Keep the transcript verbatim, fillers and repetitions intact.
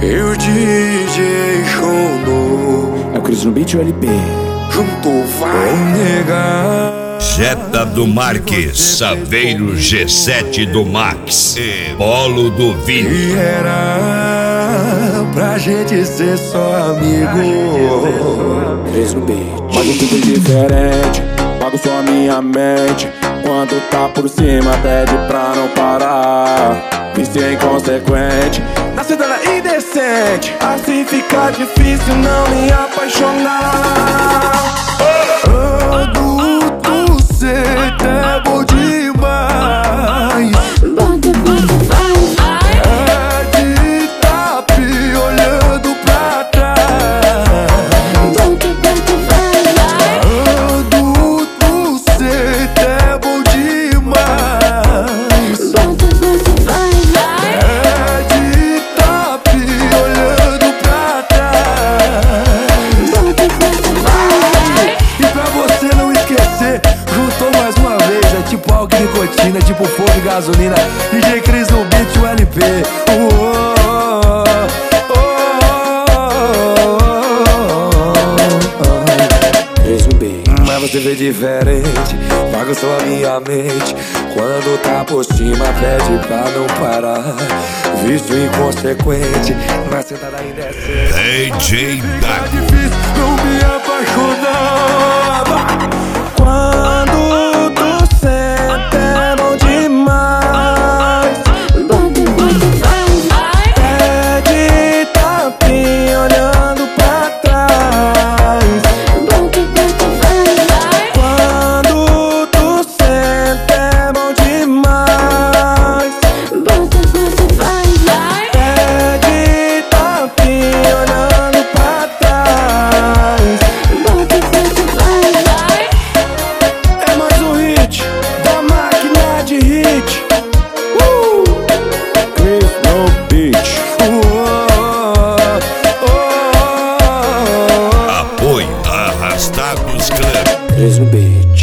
E o D J Shono É o Cris no beat e o L P. juntou, vai negar. Jetta do Marques, Saveiro G sete do Max e Polo do Vini. E era pra gente ser só amigo. Cris no beat. Pago tudo diferente, pago só a minha mente. Quando tá por cima pede pra não parar. Vício é inconsequente, na cidade é indecente. Assim fica difícil não me apaixonar. Adulto, cê é bom demais. É de tapi olhando pra trás. Adulto, cê é bom demais. É de tapi olhando pra trás. E pra você não esquecer, juntou mais uma vez. É tipo álcool e nicotina, tipo fogo e gasolina. D J Cris no beat, o L P. Uou, oh, oh, oh. Cris no beat. Mas você vê diferente, bagunçou a minha mente. Quando tá por cima pede pra não parar. Vício inconsequente, na sentada indecente. D J É Dago. difícil não me apaixonar. Quando tu senta é bom demais. Pede tapinha olhando pra trás. Quando tu senta é bom demais. Pede tapinha olhando pra trás. É mais um hit da máquina de hit. Uh! Cris no beat. Uou, oh, oh, Apoio Arrastados Club. Cris no beat.